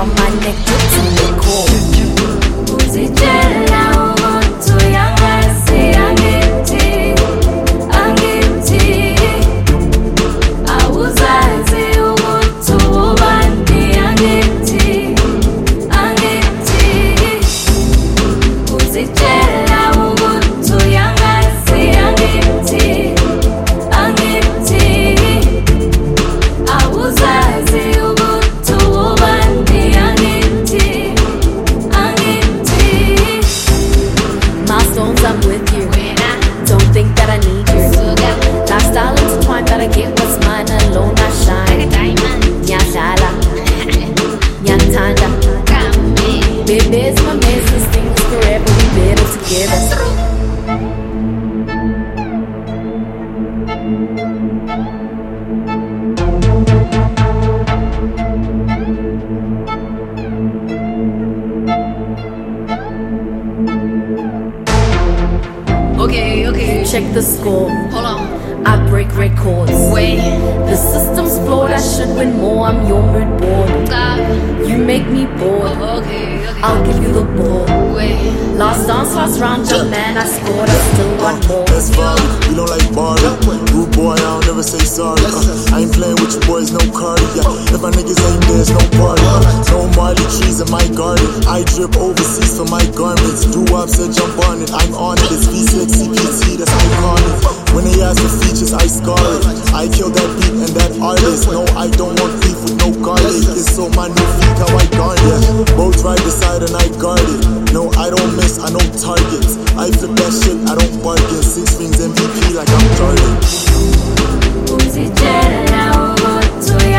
from my neck to the core. Uzitshela umuntu yangazi angithi, angithi. Awuzazi ukuthi ubani angithi, angithi. Uzitshela umuntu yangazi angithi, angithi. Awuzazi ukuthi ubani angithi, angithi. Milestones, I'm with you. Don't think that I need you. Lifestyle intertwined, gotta get what's mine alone. I shine. Nyadala, nyantanda. Baby's my business, things forever. We better together. Okay. Check the score. Hold on. I break records. Wait. The system's flawed. I should win more. I'm your mood board. Stop. You make me bored. Okay. I'll give you the ball. Wait. Last dance, last round, jump man. I scored. I still want more. That's fine, we don't like Barbie. Rude boy, I don't never say sorry. I ain't playing with you boys, no Cardi. If my niggas ain't there's no party. No Marley trees in my garden. I drip overseas for my garments. Do up, said jump on it. I'm on it. It's V6, CPT, that's iconic. When they ask for features, I scar it. I kill that beat and that artist. No, I don't want beef with no garlic. It's so my new feet, how I guard it. Both right beside and I guard it. No, I don't miss, I know targets. I flip that shit, I don't bargain. 6 rings MVP like I'm Jordan. Uzitshela umuntu